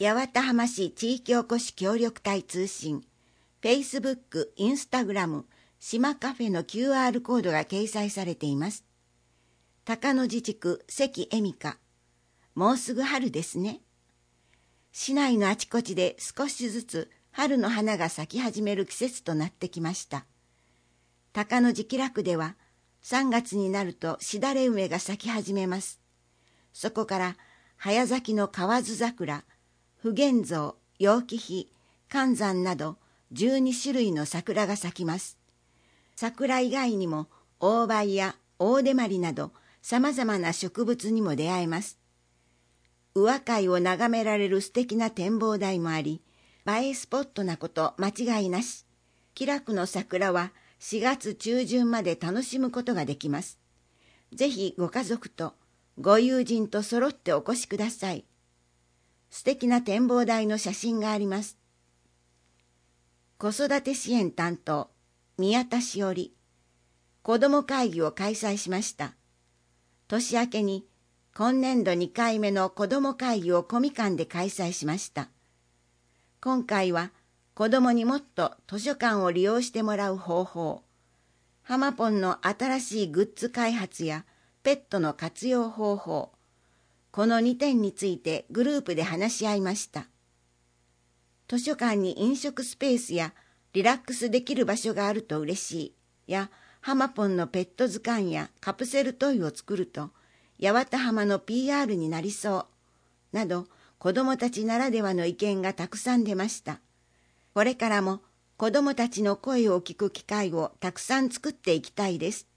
八幡浜市地域おこし協力隊通信、Facebook、インスタグラム、島カフェの QR コードが掲載されています。高野自治区関恵美香、もうすぐ春ですね。市内のあちこちで少しずつ春の花が咲き始める季節となってきました。高野直楽では3月になるとしだれ梅が咲き始めます。そこから早咲きの河津桜、普賢象、楊貴妃、寒山など12種類の桜が咲きます。桜以外にも大梅や大手まりなどさまざまな植物にも出会えます。宇和海を眺められる素敵な展望台もあり、映えスポットなこと間違いなし。喜楽の桜は4月中旬まで楽しむことができます。ぜひご家族とご友人と揃ってお越しください。素敵な展望台の写真があります。子育て支援担当、宮田しおり、子ども会議を開催しました。年明けに今年度2回目の子ども会議をコミカンで開催しました。今回は子どもにもっと図書館を利用してもらう方法、ハマポンの新しいグッズ開発やペットの活用方法、この2点についてグループで話し合いました。図書館に飲食スペースやリラックスできる場所があると嬉しいや、ハマポンのペット図鑑やカプセルトイを作ると八幡浜の PR になりそうなど、子どもたちならではの意見がたくさん出ました。これからも子どもたちの声を聞く機会をたくさん作っていきたいです。